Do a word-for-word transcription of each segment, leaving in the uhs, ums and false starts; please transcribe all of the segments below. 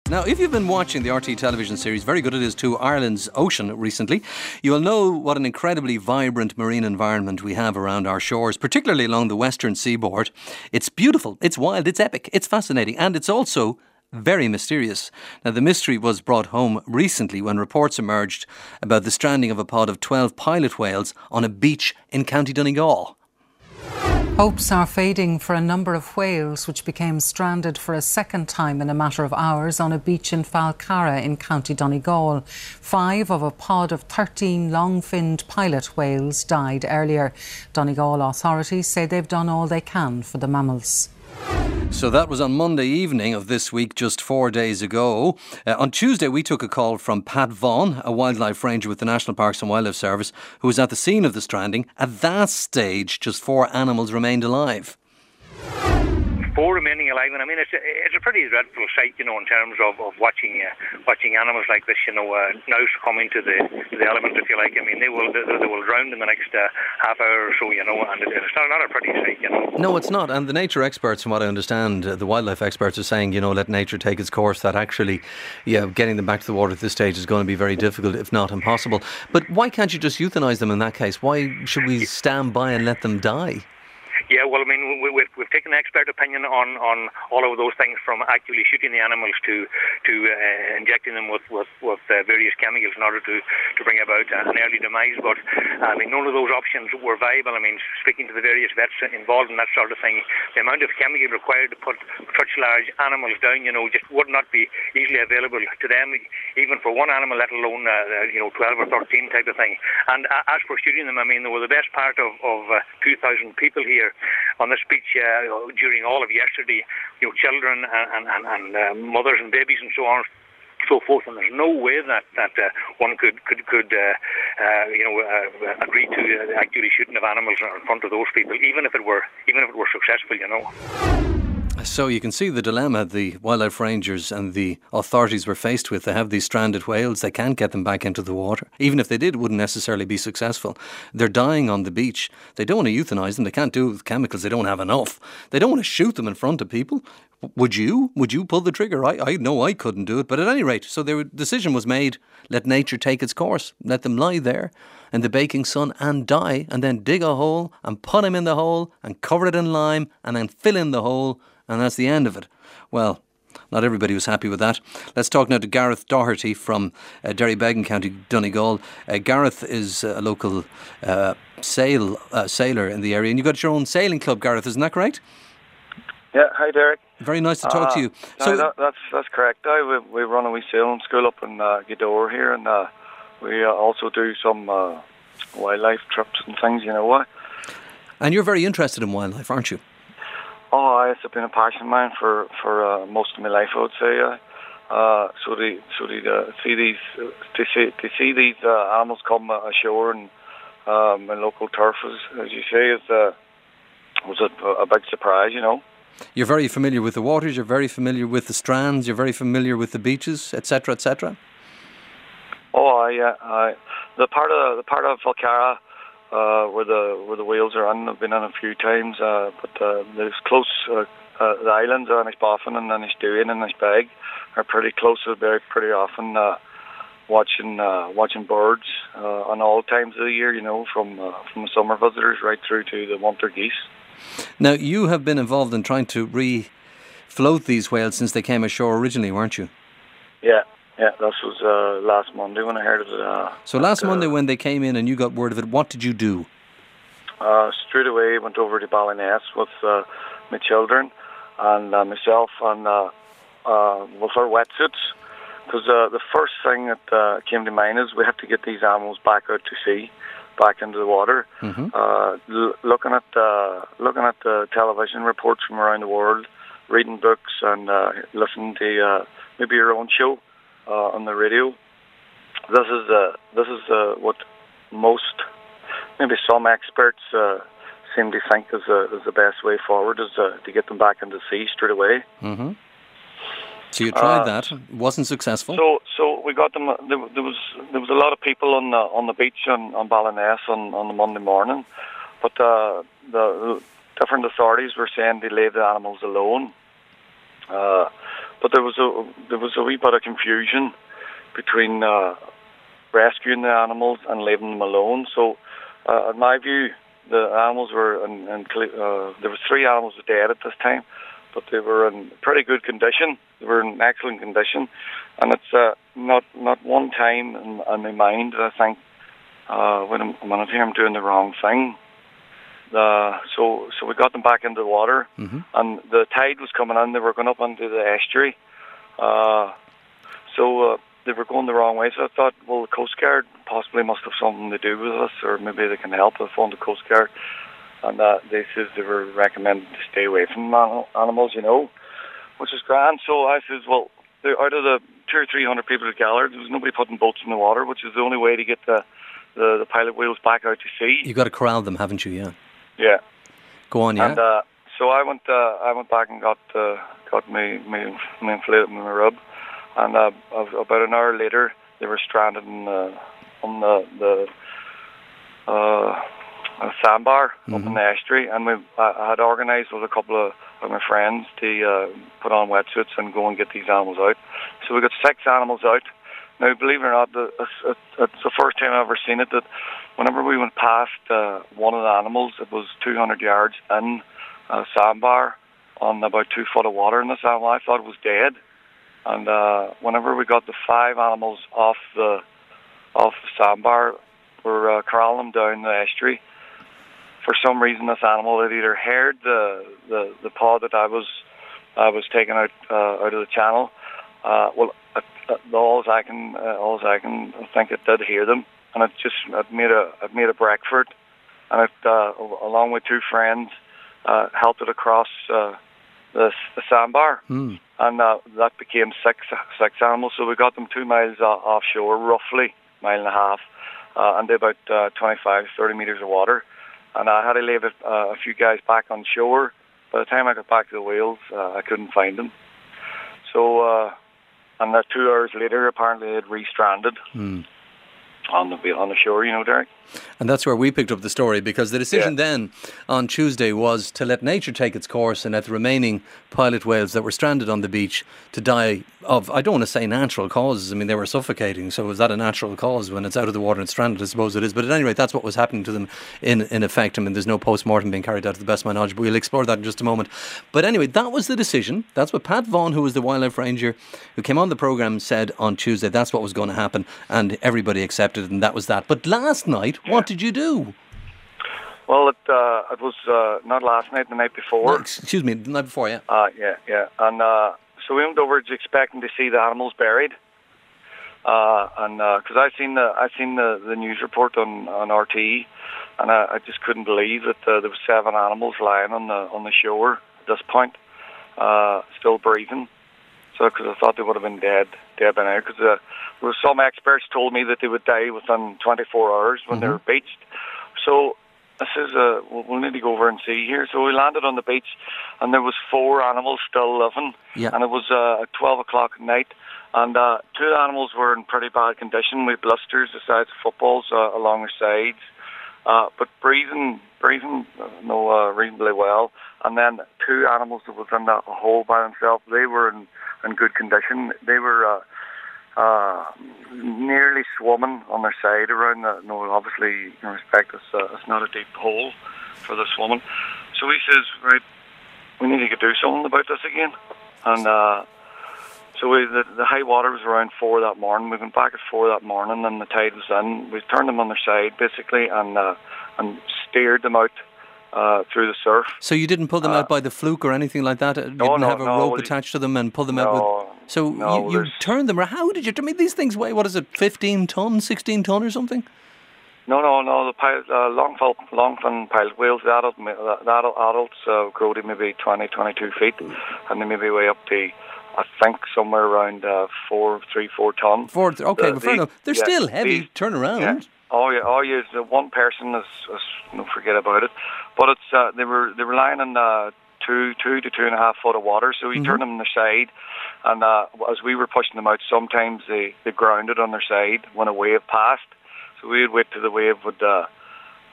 Now, if you've been watching the R T television series Very Good It Is Too, Ireland's Ocean recently, you will know what an incredibly vibrant marine environment we have around our shores, particularly along the western seaboard. It's beautiful, it's wild, it's epic, it's fascinating, and it's also very mysterious. Now, the mystery was brought home recently when reports emerged about the stranding of a pod of twelve pilot whales on a beach in County Donegal. Hopes are fading for a number of whales which became stranded for a second time in a matter of hours on a beach in Falcarra in County Donegal. Five of a pod of thirteen long-finned pilot whales died earlier. Donegal authorities say they've done all they can for the mammals. So that was on Monday evening of this week, just four days ago. Uh, on Tuesday, we took a call from Pat Vaughan, a wildlife ranger with the National Parks and Wildlife Service, who was at the scene of the stranding. At that stage, just four animals remained alive. Four remaining alive, and I mean, it's a, it's a pretty dreadful sight, you know, in terms of, of watching uh, watching animals like this, you know, uh, now succumbing to the to the elements, if you like. I mean, they will they, they will drown in the next uh, half hour or so, you know, and it's not, not a pretty sight, you know. No, it's not. And the nature experts, from what I understand, uh, the wildlife experts are saying, you know, let nature take its course, that actually, yeah, getting them back to the water at this stage is going to be very difficult, if not impossible. But why can't you just euthanise them in that case? Why should we stand by and let them die? Yeah, well, I mean, we, we've, we've taken expert opinion on, on all of those things, from actually shooting the animals to to uh, injecting them with with, with uh, various chemicals in order to, to bring about an early demise. But I mean, none of those options were viable. I mean, speaking to the various vets involved in that sort of thing, the amount of chemical required to put such large animals down, you know, just would not be easily available to them, even for one animal, let alone uh, you know, twelve or thirteen type of thing. And uh, as for shooting them, I mean, they were the best part of of uh, two thousand people here on this beach uh, during all of yesterday, you know, children and, and, and uh, mothers and babies and so on, so forth, and there's no way that that uh, one could could could uh, uh, you know uh, agree to uh, actually shooting of animals in front of those people, even if it were even if it were successful, you know. So you can see the dilemma the wildlife rangers and the authorities were faced with. They have these stranded whales. They can't get them back into the water. Even if they did, it wouldn't necessarily be successful. They're dying on the beach. They don't want to euthanise them. They can't do it with chemicals. They don't have enough. They don't want to shoot them in front of people. Would you? Would you pull the trigger? I, I know I couldn't do it. But at any rate, so the decision was made. Let nature take its course. Let them lie there in the baking sun and die, and then dig a hole and put them in the hole and cover it in lime and then fill in the hole. And that's the end of it. Well, not everybody was happy with that. Let's talk now to Gareth Doherty from uh, Derrybegan, County Donegal. Uh, Gareth is a local uh, sail uh, sailor in the area, and you've got your own sailing club, Gareth, isn't that correct? Yeah, hi Derek. Very nice to talk uh, to you. So no, that, that's that's correct. I, we, we run a wee sailing school up in uh, Gweedore here, and uh, we uh, also do some uh, wildlife trips and things, you know what. And you're very interested in wildlife, aren't you? Oh, it's been a passion of mine for for uh, most of my life, I would say. Uh, uh, so to so to uh, see these to see to see these uh, animals come uh, ashore and um, in local turf, as, as you say, is uh, was a, a big surprise, you know. You're very familiar with the waters. You're very familiar with the strands. You're very familiar with the beaches, et cetera, et cetera. Oh, yeah, uh, the part of the part of Falcarra. Uh, where the where the whales are on, I've been on a few times, uh, but uh, there's close. Uh, uh, the islands are Inishboffin and Inishdoin and Inishbeg are pretty close. So very pretty often uh, watching uh, watching birds uh, on all times of the year. You know, from uh, from the summer visitors right through to the winter geese. Now you have been involved in trying to re-float these whales since they came ashore originally, weren't you? Yeah. Yeah, this was uh, last Monday when I heard of it. Uh, so last uh, Monday when they came in and you got word of it, what did you do? Uh, straight away went over to Ballyness with uh, my children and uh, myself and uh, uh, with our wetsuits. Because uh, the first thing that uh, came to mind is we have to get these animals back out to sea, back into the water. Mm-hmm. Uh, l- looking at uh, looking at the television reports from around the world, reading books and uh, listening to uh, maybe your own show. Uh, on the radio, this is uh, this is uh, what most, maybe some experts uh, seem to think is, uh, is the best way forward, is uh, to get them back into the sea straight away. Mm-hmm. So you tried uh, that, wasn't successful. So so we got them. There, there was there was a lot of people on the on the beach on, on Ballyness on, on the Monday morning, but uh, the different authorities were saying they leave the animals alone. Uh, but there was a there was a wee bit of confusion between uh, rescuing the animals and leaving them alone. So, uh, in my view, the animals were in, in uh, there was three animals dead at this time, but they were in pretty good condition. They were in excellent condition, and it's uh, not not one time in, in my mind that I think uh, when I'm, when I hear I'm doing the wrong thing. Uh, so so we got them back into the water, mm-hmm. and the tide was coming in. They were going up into the estuary, uh, so uh, they were going the wrong way. So I thought, well, the Coast Guard possibly must have something to do with us, or maybe they can help. I phoned the Coast Guard, and uh, they said they were recommended to stay away from animals, you know, which is grand. So I said, well, out of the two or three hundred people that gathered, there was nobody putting boats in the water, which is the only way to get the the, the pilot wheels back out to sea. You've got to corral them, haven't you? Yeah. Yeah. Go on, yeah. And uh, so I went, uh, I went back and got, uh, got me, me, me inflated my rub, and uh, about an hour later, they were stranded in, uh, on the the uh, a sandbar mm-hmm. up in the estuary, and we, I, I had organised with a couple of, of my friends to uh, put on wetsuits and go and get these animals out. So we got six animals out. Now, believe it or not, the, it's, it's the first time I've ever seen it that whenever we went past uh, one of the animals, it was two hundred yards in a sandbar on about two foot of water in the sandbar. I thought it was dead. And uh, whenever we got the five animals off the off the sandbar, we were uh, corralling them down the estuary. For some reason, this animal had either heard the the, the pod that I was I was taking out uh, out of the channel. Uh, well, it, it, all I can uh, all I can think it did hear them, and it just it made a it made a break for it, and it uh, along with two friends uh, helped it across uh, the the sandbar, mm. and uh, that became six six animals. So we got them two miles uh, offshore, roughly a mile and a half, uh, and about uh, twenty-five, thirty meters of water. And I had to leave it, uh, a few guys back on shore. By the time I got back to the whales, uh, I couldn't find them. So, uh, and uh, two hours later, apparently they'd re-stranded mm. on the on the shore, you know, Derek. And that's where we picked up the story, because the decision yeah. then on Tuesday was to let nature take its course and let the remaining pilot whales that were stranded on the beach to die of, I don't want to say natural causes. I mean, they were suffocating. So was that a natural cause when it's out of the water and it's stranded? I suppose it is. But at any rate, that's what was happening to them in, in effect. I mean, there's no post-mortem being carried out to the best of my knowledge, but we'll explore that in just a moment. But anyway, that was the decision. That's what Pat Vaughan, who was the wildlife ranger who came on the programme, said on Tuesday. That's what was going to happen, and everybody accepted it, and that was that. But last night, what did you do? Well, it uh, it was uh, not last night, the night before. No, excuse me, the night before, yeah. Uh, yeah, yeah. And uh, so we went over expecting to see the animals buried. Uh, and because uh, I seen the I seen the, the news report on, on R T E, and I, I just couldn't believe that uh, there were seven animals lying on the on the shore at this point, uh, still breathing. So, because I thought they would have been dead, dead by now. Because uh, there were some experts told me that they would die within twenty-four hours when mm-hmm. they were beached. So I says, uh, we'll need to go over and see here. So we landed on the beach, and there was four animals still living. Yeah. And it was uh, at twelve o'clock at night. And uh, two animals were in pretty bad condition with blisters the size of footballs uh, along their sides, uh, but breathing, breathing, uh, no, uh, reasonably well. And then two animals that was in that hole by themselves, they were in, in good condition. They were uh, uh, nearly swimming on their side around the, no, obviously, in respect, it's, uh, it's not a deep hole for the swimming. So he says, right, we need to do something about this again. And uh, so we, the, the high water was around four that morning. We went back at four that morning, and the tide was in. We turned them on their side, basically, and uh, and steered them out uh, through the surf. So you didn't pull them uh, out by the fluke or anything like that? You no, didn't no, have a no, rope well, attached to them and pull them no, out with... So no, you, you turned them... How did you... I mean, these things weigh, what is it, fifteen ton, sixteen ton or something? No, no, no. The pilot, uh, longfin, longfin pilot whales, the adult, the adult adults uh, grow to maybe twenty, twenty-two feet, and they maybe weigh up to, I think, somewhere around uh, four, three, four ton. Four, okay, the, but fair the, enough. They're yeah, still heavy. these, Turn around. Yeah. Oh yeah, oh yeah. The one person is, is don't forget about it. But it's uh, they were they were lying in uh, two, two to two and a half foot of water. So we mm-hmm. turned them on their side, and uh, as we were pushing them out, sometimes they, they grounded on their side when a wave passed. So we'd wait till the wave would uh,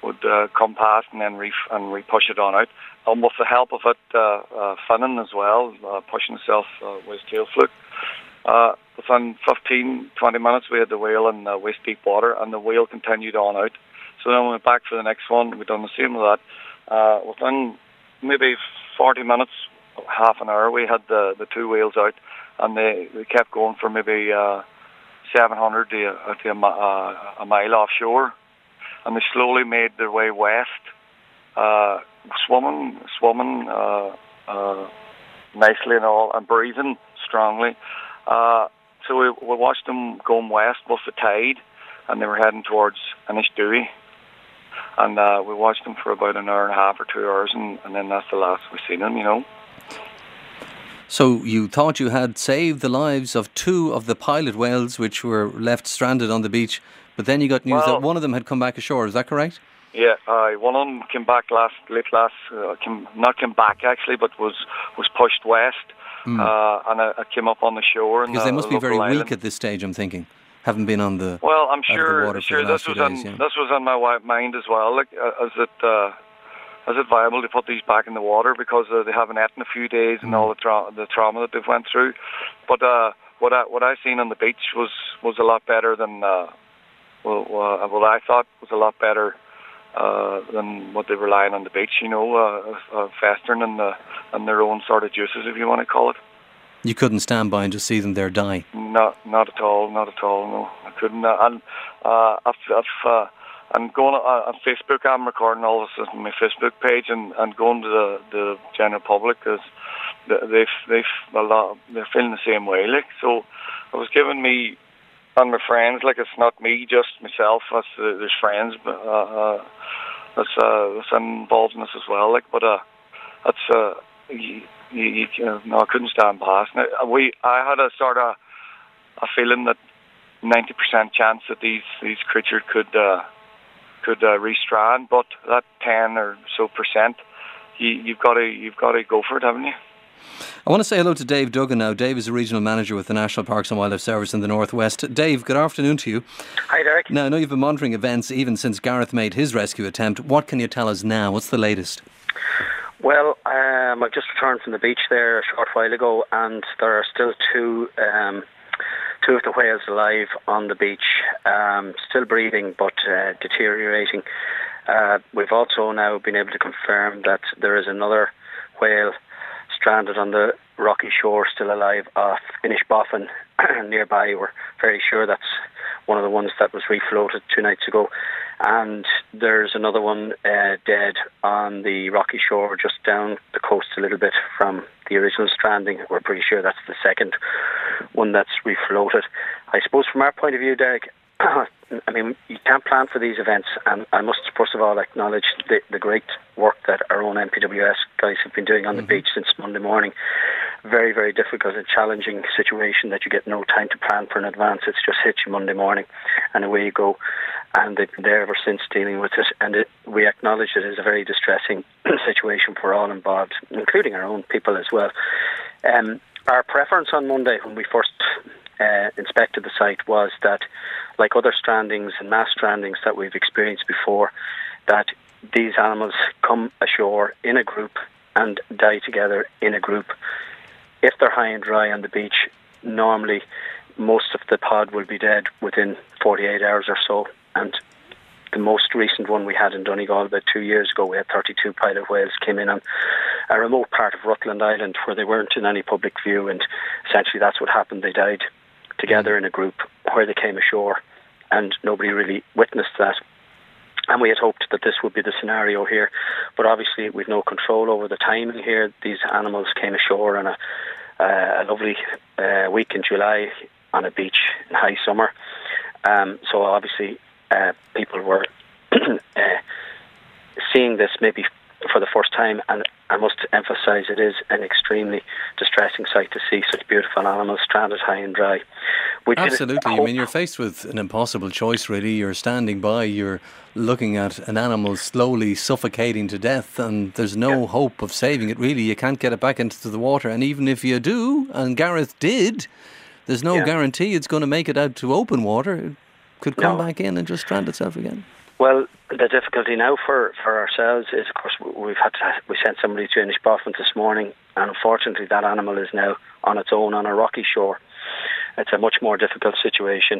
would uh, come past and then re and re push it on out. And with the help of it, uh, uh, finning as well, uh, pushing itself uh, with its tail fluke. Uh, within fifteen, twenty minutes, we had the whale in uh, waist deep water, and the whale continued on out. So then we went back for the next one. We done the same with that. Uh, within maybe forty minutes, half an hour, we had the, the two whales out, and they, they kept going for maybe uh, seven hundred to, uh, to a, uh, a mile offshore, and they slowly made their way west, uh, swimming, swimming uh, uh, nicely and all, and breathing strongly. Uh, so we, we watched them going west with the tide, and they were heading towards Innisdewey. And uh, we watched them for about an hour and a half or two hours, and, and then that's the last we've seen them, you know. So you thought you had saved the lives of two of the pilot whales which were left stranded on the beach, but then you got news well, that one of them had come back ashore, is that correct? Yeah, uh, one of them came back last, late last, uh, came, not came back actually, but was, was pushed west, mm. uh, and I, I came up on the shore. Because in, they must uh, be very island. weak at this stage, I'm thinking. Haven't been on the well. I'm sure. water Sure, this was days, on yeah. this was on my mind as well. Like, uh, is it uh, is it viable to put these back in the water because uh, they haven't eaten a few days and mm. all the tra- the trauma that they've went through? But uh, what I what I seen on the beach was was a lot better than uh, well, uh, what I thought was a lot better uh, than what they were lying on the beach. You know, uh, uh, festering in the in their own sort of juices, if you want to call it. You couldn't stand by and just see them there die? Not, not at all, not at all. No, I couldn't. Uh, and uh, I've, I've, uh, I'm going on, on Facebook. I'm recording all this on my Facebook page, and, and going to the, the general public because they've they've a lot. They're feeling the same way. Like, so, it was giving me and my friends. Like, it's not me, just myself. That's, uh, there's friends, uh, uh, that's uh, that's involved in this as well. Like, but uh, that's uh. You, you, you, no, I couldn't stand past. Now, we, I had a sort of a feeling that ninety percent chance that these, these creatures could uh, could uh, restrand, but that ten or so percent, you, you've got to you've got to go for it, haven't you? I want to say hello to Dave Duggan now. Dave is a regional manager with the National Parks and Wildlife Service in the Northwest. Dave, good afternoon to you. Hi, Derek. Now, I know you've been monitoring events even since Gareth made his rescue attempt. What can you tell us now? What's the latest? Well, um, I've just returned from the beach there a short while ago, and there are still two um, two of the whales alive on the beach, um, still breathing but uh, deteriorating. Uh, we've also now been able to confirm that there is another whale stranded on the rocky shore, still alive, off Inishboffin nearby. We're fairly sure that's one of the ones that was refloated two nights ago. And there's another one uh, dead on the rocky shore just down the coast a little bit from the original stranding. We're pretty sure that's the second one that's refloated. I suppose from our point of view, Derek, I mean, you can't plan for these events, and I must first of all acknowledge the, the great work that our own N P W S guys have been doing on mm-hmm. the beach since Monday morning. Very, very difficult and challenging situation that you get no time to plan for in advance. It's just hit you Monday morning, and away you go. And they've been there ever since dealing with it, and it, we acknowledge it is a very distressing situation for all involved, including our own people as well. Um, our preference on Monday when we first uh, inspected the site was that, like other strandings and mass strandings that we've experienced before, that these animals come ashore in a group and die together in a group. If they're high and dry on the beach, normally most of the pod will be dead within forty-eight hours or so. And the most recent one we had in Donegal about two years ago, we had thirty-two pilot whales came in on a remote part of Rutland Island where they weren't in any public view, and essentially that's what happened. They died together in a group where they came ashore, and nobody really witnessed that. And we had hoped that this would be the scenario here, but obviously we've no control over the timing here. These animals came ashore on a, uh, a lovely uh, week in July on a beach in high summer. Um, so obviously uh, people were uh, seeing this maybe for the first time, and I must emphasise it is an extremely distressing sight to see such beautiful animals stranded high and dry. We Absolutely. I mean, you're faced with an impossible choice, really. You're standing by, you're looking at an animal slowly suffocating to death, and there's no yeah. hope of saving it, really. You can't get it back into the water, and even if you do, and Gareth did, there's no yeah. guarantee it's going to make it out to open water. It could come no. back in and just strand itself again. Well, the difficulty now for, for ourselves is, of course, we've had to, we sent somebody to Inishbofin this morning, and unfortunately that animal is now on its own on a rocky shore. It's a much more difficult situation.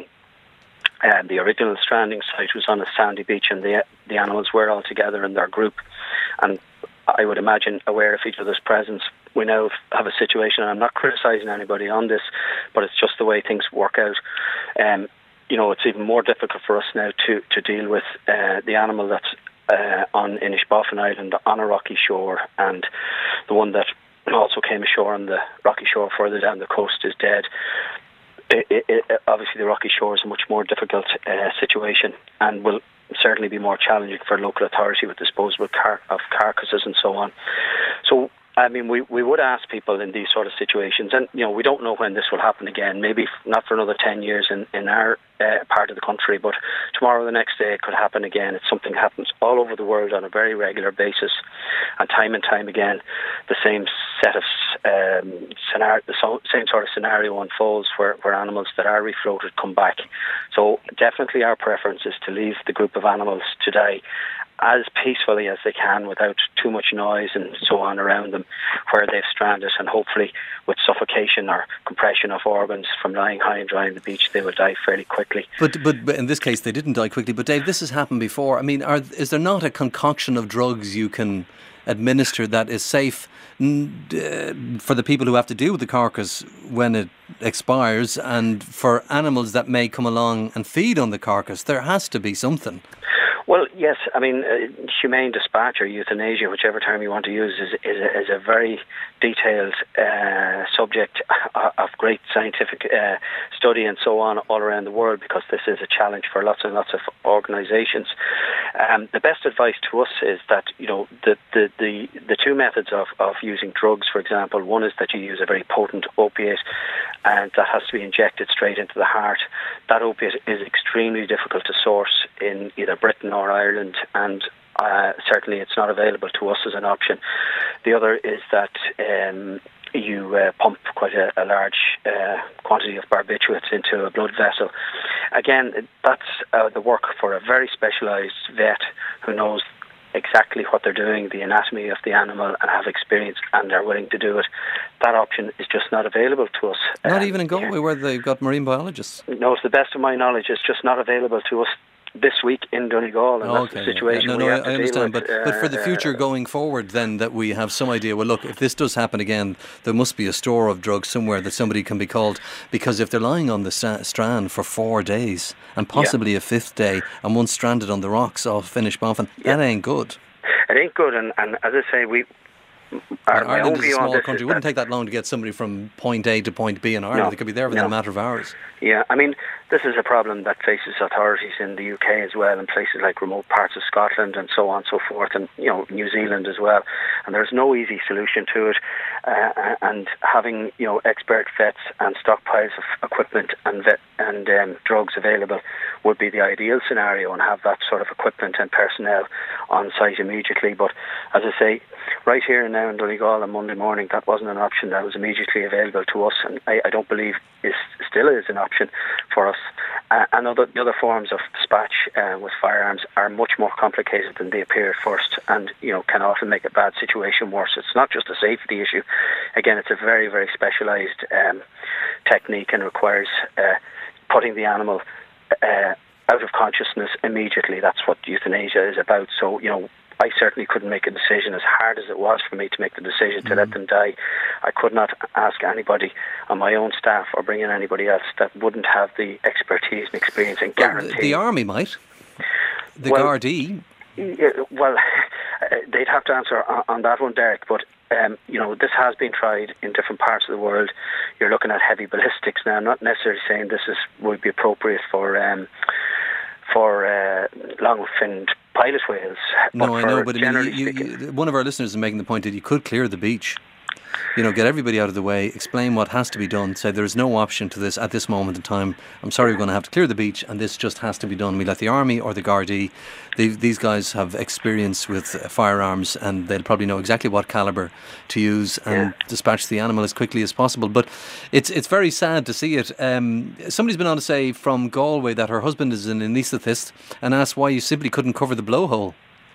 Um, the original stranding site was on a sandy beach, and the the animals were all together in their group, and I would imagine aware of each other's presence. We now have a situation, and I'm not criticising anybody on this, but it's just the way things work out. Um, you know, it's even more difficult for us now to, to deal with uh, the animal that's uh, on Inishbofin Island on a rocky shore, and the one that also came ashore on the rocky shore further down the coast is dead. It, it, it, obviously, the rocky shore is a much more difficult uh, situation, and will certainly be more challenging for local authority with disposal car- of carcasses and so on. So, I mean, we, we would ask people in these sort of situations, and, you know, we don't know when this will happen again, maybe not for another ten years in, in our uh, part of the country, but tomorrow or the next day it could happen again. It's something that happens all over the world on a very regular basis, and time and time again the same set of um, scenario, the so, same sort of scenario unfolds where, where animals that are refloated come back. So definitely our preference is to leave the group of animals to die as peacefully as they can, without too much noise and so on around them where they've stranded, and hopefully with suffocation or compression of organs from lying high and dry on the beach, they will die fairly quickly. But, but but in this case they didn't die quickly. But Dave, this has happened before. I mean, are, is there not a concoction of drugs you can administer that is safe uh, for the people who have to deal with the carcass when it expires, and for animals that may come along and feed on the carcass? There has to be something. Well, yes. I mean, uh, humane dispatch or euthanasia, whichever term you want to use, is is a, is a very detailed uh, subject of great scientific uh, study and so on all around the world, because this is a challenge for lots and lots of organisations. Um, the best advice to us is that, you know, the the, the, the two methods of, of using drugs, for example, one is that you use a very potent opiate, and that has to be injected straight into the heart. That opiate is extremely difficult to source in either Britain or Ireland, and uh, certainly it's not available to us as an option. The other is that um, you uh, pump quite a, a large uh, quantity of barbiturates into a blood vessel. Again, that's uh, the work for a very specialised vet who knows exactly what they're doing, the anatomy of the animal, and have experience, and they're willing to do it. That option is just not available to us. Not um, even in Galway, where they've got marine biologists? No, to the best of my knowledge, it's just not available to us this week in Donegal, and oh, that's okay. the situation. No, no, we I, have to I understand, deal with. but, but for the future uh, going forward, then, that we have some idea, well, look, if this does happen again, there must be a store of drugs somewhere that somebody can be called, because if they're lying on the sta- strand for four days, and possibly yeah. a fifth day, and one stranded on the rocks off Inishbofin, yeah. that ain't good. It ain't good, and, and as I say, we... Our, well, Ireland is a small country. It wouldn't that take that long to get somebody from point A to point B in Ireland. No, They could be there within no. a matter of hours. Yeah, I mean, this is a problem that faces authorities in the U K as well, and places like remote parts of Scotland and so on and so forth, and, you know, New Zealand as well. And there's no easy solution to it. Uh, and having, you know, expert vets and stockpiles of equipment and vet and um, drugs available would be the ideal scenario, and have that sort of equipment and personnel on site immediately. But as I say, right here and now in Donegal on Monday morning, that wasn't an option that was immediately available to us, and I, I don't believe it still is an option for us. Uh, and other, the other forms of dispatch uh, with firearms are much more complicated than they appear at first, and, you know, can often make a bad situation worse. It's not just a safety issue. Again, it's a very, very specialised um, technique, and requires uh, putting the animal uh, out of consciousness immediately. That's what euthanasia is about. So, you know, I certainly couldn't make a decision, as hard as it was for me to make the decision to mm. let them die. I could not ask anybody on my own staff or bring in anybody else that wouldn't have the expertise and experience and well, guarantee. The, the Army might. The well, Gardaí. Yeah, well, they'd have to answer on, on that one, Derek, but Um, you know, this has been tried in different parts of the world. You're looking at heavy ballistics now. I'm not necessarily saying this is would be appropriate for um, for uh, long-finned pilot whales. No, I know, but I mean, you, you, one of our listeners is making the point that you could clear the beach You know, get everybody out of the way, explain what has to be done, say there is no option to this at this moment in time. I'm sorry, we're going to have to clear the beach and this just has to be done. We let the Army or the Gardaí, they, these guys have experience with uh, firearms and they'll probably know exactly what calibre to use and yeah. dispatch the animal as quickly as possible. But it's it's very sad to see it. Um, somebody's been on to say from Galway that her husband is an anaesthetist and asked why you simply couldn't cover the blowhole.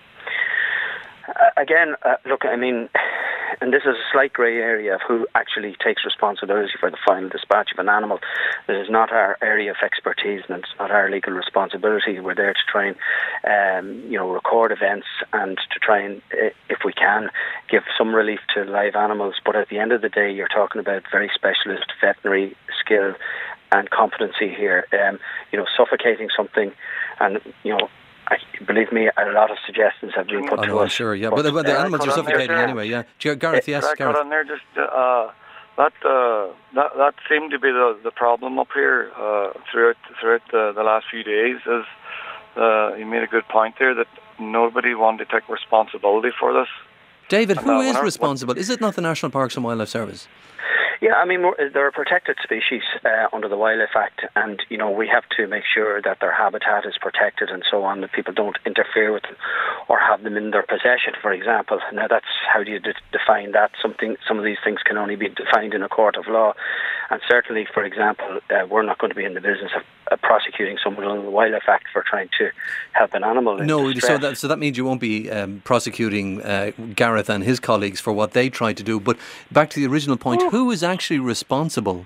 Uh, again, uh, look, I mean, and this is a slight grey area of who actually takes responsibility for the final dispatch of an animal. This is not our area of expertise and it's not our legal responsibility. We're there to try and, um, you know, record events and to try and, if we can, give some relief to live animals. But at the end of the day, you're talking about very specialist veterinary skill and competency here. Um, you know, suffocating something and, you know, I, believe me, a lot of suggestions have been put oh, to no, us. I'm sure, yeah. But, but, but the uh, animals are suffocating there, anyway, yeah. Gareth, yes, I Gareth. on there just, uh, that, uh, that that seemed to be the, the problem up here uh, throughout throughout the, the last few days. Is uh, you made a good point there that nobody wanted to take responsibility for this. David, and who uh, is our, responsible? Is it not the National Parks and Wildlife Service? Yeah, I mean, they're a protected species uh, under the Wildlife Act, and, you know, we have to make sure that their habitat is protected and so on, that people don't interfere with them or have them in their possession, for example. Now, that's how do you de- define that? Something, some of these things can only be defined in a court of law, and certainly, for example, uh, we're not going to be in the business of uh, prosecuting someone under the Wildlife Act for trying to help an animal in No, distress. so that, so that means you won't be um, prosecuting uh, Gareth and his colleagues for what they tried to do. But back to the original point, who is actually responsible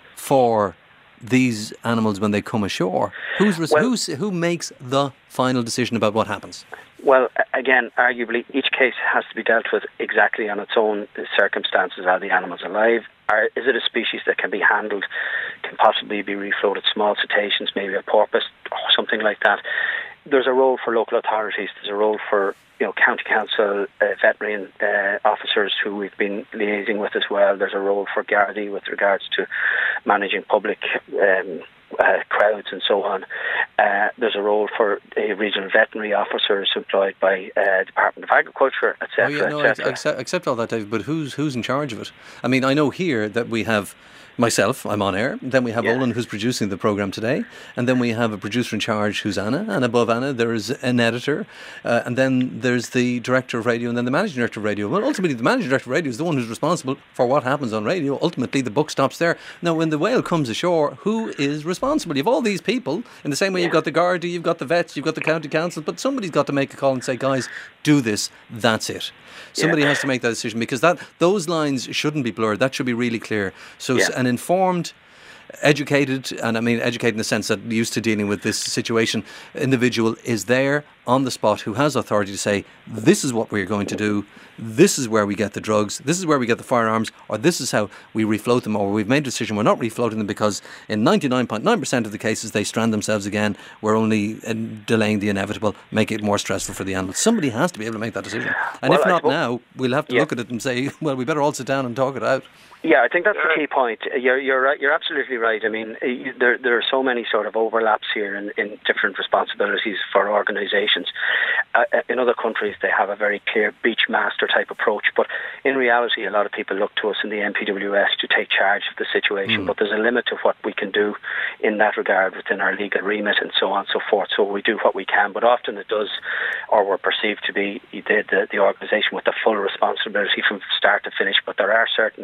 for these animals when they come ashore? Who's, res- well, who's who makes the final decision about what happens? Well, again, arguably, each case has to be dealt with exactly on its own circumstances. Are the animals alive? Are, is it a species that can be handled, can possibly be refloated, small cetaceans, maybe a porpoise, or something like that? There's a role for local authorities. There's a role for, you know, county council, uh, veterinary uh, officers who we've been liaising with as well. There's a role for Gardaí with regards to managing public um, uh, crowds and so on. Uh, there's a role for uh, regional veterinary officers employed by uh, Department of Agriculture, et cetera, oh, yeah, no, et cetera. I accept, accept all that, David, but who's who's in charge of it? I mean, I know here that we have myself, I'm on air, then we have yeah. Olin who's producing the programme today, and then we have a producer in charge who's Anna, and above Anna there's an editor, uh, and then there's the director of radio, and then the managing director of radio. Well, ultimately the managing director of radio is the one who's responsible for what happens on radio. Ultimately the buck stops there. Now when the whale comes ashore, who is responsible? You've all these people, in the same way yeah. you've got the Gardaí, you've got the vets, you've got the county council, but somebody's got to make a call and say, guys, do this, that's it. Somebody yeah. has to make that decision, because that those lines shouldn't be blurred. That should be really clear. So yeah. an informed, educated, and I mean educated in the sense that used to dealing with this situation, individual is there on the spot who has authority to say, this is what we're going to do, this is where we get the drugs, this is where we get the firearms, or this is how we refloat them, or we've made a decision we're not refloating them because in ninety-nine point nine percent of the cases they strand themselves again. We're only uh, delaying the inevitable, make it more stressful for the animals. Somebody has to be able to make that decision, and well, if I not suppose, now, we'll have to yeah. look at it and say, well, we better all sit down and talk it out. Yeah, I think that's the key point. You're you're right. You're absolutely right. I mean, there there are so many sort of overlaps here in, in different responsibilities for organisations. Uh, in other countries, they have a very clear beach master type approach, but in reality, a lot of people look to us in the N P W S to take charge of the situation. Mm. But there's a limit to what we can do in that regard within our legal remit and so on and so forth. So we do what we can, but often it does, or we're perceived to be the the, the organisation with the full responsibility from start to finish. But there are certain,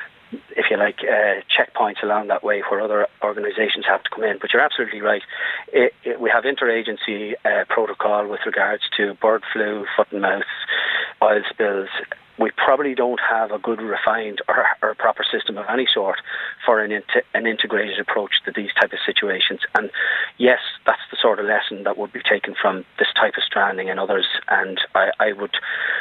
if you like, uh, checkpoints along that way where other organisations have to come in. But you're absolutely right. It, it, we have interagency uh, protocol with regards to bird flu, foot and mouth, oil spills. We probably don't have a good, refined or, or proper system of any sort for an, int- an integrated approach to these type of situations. And yes, that's the sort of lesson that would be taken from this type of stranding and others. And I, I would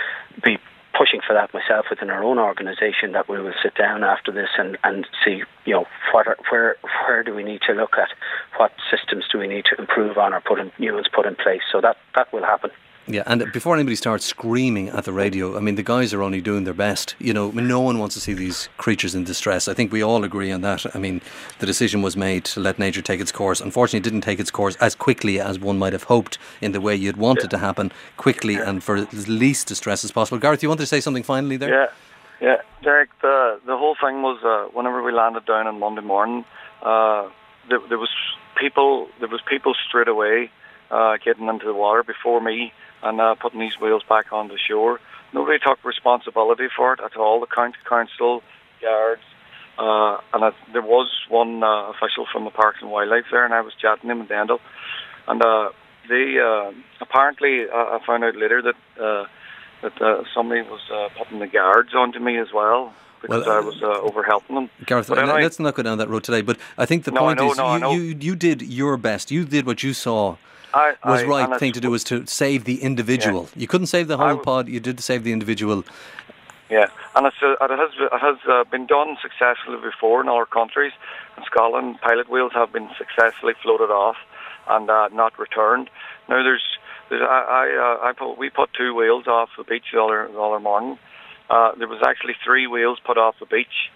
be pushing for that myself within our own organisation, that we will sit down after this and, and see, you know, what are, where where do we need to look at, what systems do we need to improve on or put in, new ones put in place. So that, that will happen. Yeah, and before anybody starts screaming at the radio, I mean, the guys are only doing their best. You know, I mean, no one wants to see these creatures in distress. I think we all agree on that. I mean, the decision was made to let nature take its course. Unfortunately, it didn't take its course as quickly as one might have hoped, in the way you'd want yeah. it to happen, quickly yeah. and for as least distress as possible. Gareth, you wanted to say something finally there? Yeah. Yeah, Derek, the the whole thing was uh, whenever we landed down on Monday morning, uh, there, there was people there was people straight away uh, getting into the water before me and uh, putting these whales back on the shore. Nobody took responsibility for it at all. The county council, guards, uh, and I, there was one uh, official from the Parks and Wildlife there, and I was chatting him at the end of, and uh, they uh, apparently uh, I found out later that. Uh, that uh, somebody was uh, putting the guards onto me as well because well, uh, I was uh, over helping them. Gareth, anyway, let's not go down that road today, but I think the no, point know, is no, you, you, you did your best. You did what you saw I, was I, right thing to do was to save the individual. Yeah. You couldn't save the whole w- pod, you did save the individual. Yeah, and it's, uh, it has, it has uh, been done successfully before in other countries. In Scotland, pilot whales have been successfully floated off and uh, not returned. Now there's I, I, uh, I put, we put two whales off the beach the other, the other morning. Uh, there was actually three whales put off the beach.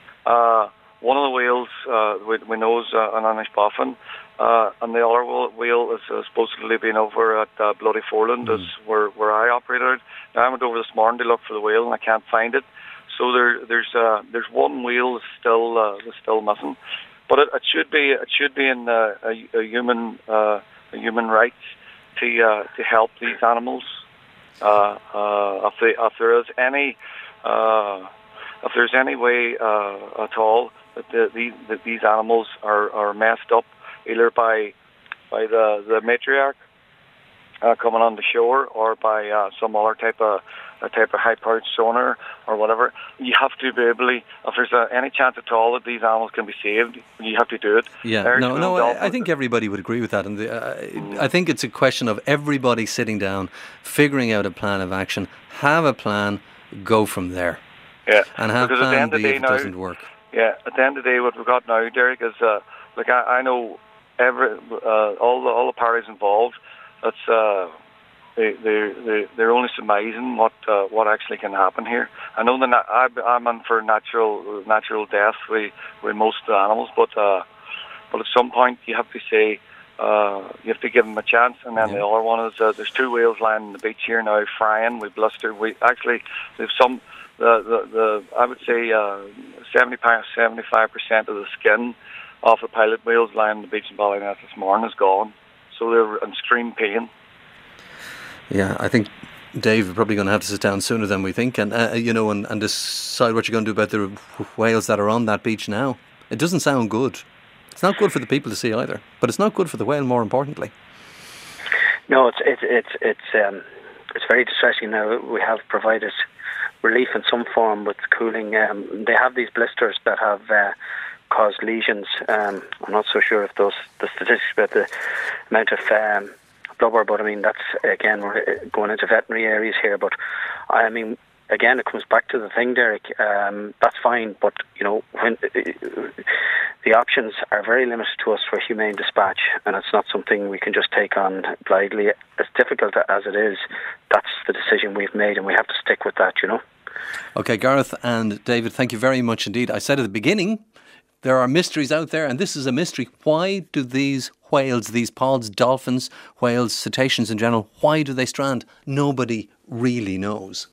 Uh, one of the whales uh, we, we know is uh, an Anish Boffin, uh, and the other whale is uh, supposedly been over at uh, Bloody Foreland, mm. is where, where I operated. Now, I went over this morning to look for the whale, and I can't find it. So there, there's uh, there's one whale that's still uh, that's still missing, but it, it should be it should be in uh, a, a human uh, a human rights. To, uh, to help these animals, uh, uh, if, they, if there is any, uh, if there's any way uh, at all that, the, the, that these animals are, are messed up, either by by the the matriarch uh, coming on the shore or by uh, some other type of a type of high-powered sonar or whatever, you have to be able to, if there's a, any chance at all that these animals can be saved, you have to do it. Yeah, there's no, no, I, I think everybody would agree with that. And the, uh, mm. I think it's a question of everybody sitting down, figuring out a plan of action, have a plan, go from there. Yeah, and have because plan at the end B of the day if it now, doesn't work. Yeah, at the end of the day, what we've got now, Derek, is uh, like I, I know every uh, all the all the parties involved. It's uh, They, they, they, they're only surmising what uh, what actually can happen here. I know that I, I'm in for natural natural death with, with most of the animals, but uh, but at some point you have to say uh, you have to give them a chance. And then yeah. the other one is uh, there's two whales lying on the beach here now, frying with blister. We actually there's some the the, the I would say uh, seventy-five percent of the skin off the pilot whales lying on the beach in Ballyness this morning is gone, so they're in extreme pain. Yeah, I think, Dave, we're probably going to have to sit down sooner than we think and, uh, you know, and, and decide what you're going to do about the whales that are on that beach now. It doesn't sound good. It's not good for the people to see either, but it's not good for the whale, more importantly. No, it's it's it's it's, um, it's very distressing now. We have provided relief in some form with cooling. Um, they have these blisters that have uh, caused lesions. Um, I'm not so sure if those the statistics about the amount of um, blubber, but I mean that's again we're going into veterinary areas here. But I mean again it comes back to the thing, Derek. Um, that's fine, but you know when uh, the options are very limited to us for humane dispatch, and it's not something we can just take on blindly. As difficult as it is, that's the decision we've made, and we have to stick with that. You know. Okay, Gareth and David, thank you very much indeed. I said at the beginning, there are mysteries out there, and this is a mystery. Why do these whales, these pods, dolphins, whales, cetaceans in general, why do they strand? Nobody really knows.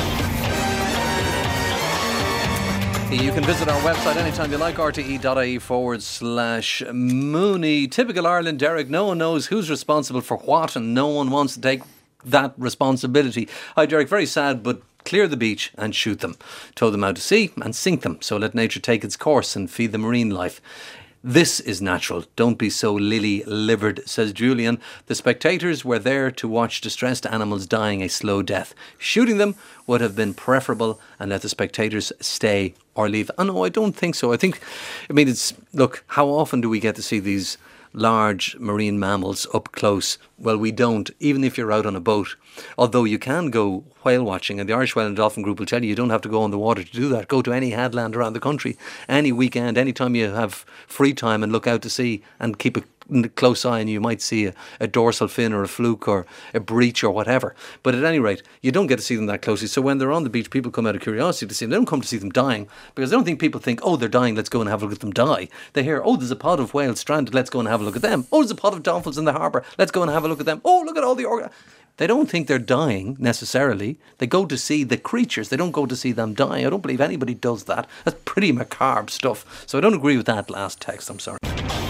You can visit our website anytime you like, rte.ie forward slash Mooney. Typical Ireland, Derek. No one knows who's responsible for what, and no one wants to take that responsibility. Hi, Derek. Very sad, but clear the beach and shoot them. Tow them out to sea and sink them. So let nature take its course and feed the marine life. This is natural. Don't be so lily-livered, says Julian. The spectators were there to watch distressed animals dying a slow death. Shooting them would have been preferable, and let the spectators stay or leave. Oh, no, I don't think so. I think, I mean, it's, look, how often do we get to see these large marine mammals up close? Well, we don't, even if you're out on a boat. Although you can go whale watching, and the Irish Whale and Dolphin Group will tell you you don't have to go on the water to do that. Go to any headland around the country, any weekend, anytime you have free time, and look out to sea and keep a close eye, and you might see a, a dorsal fin or a fluke or a breach or whatever. But at any rate, you don't get to see them that closely. So when they're on the beach, people come out of curiosity to see them. They don't come to see them dying, because I don't think people think, oh, they're dying, let's go and have a look at them die. They hear, oh, there's a pod of whales stranded, let's go and have a look at them. Oh, there's a pod of dolphins in the harbour, let's go and have a look at them. Oh, look at all the organ. They don't think they're dying necessarily. They go to see the creatures. They don't go to see them die. I don't believe anybody does that. That's pretty macabre stuff. So I don't agree with that last text. I'm sorry.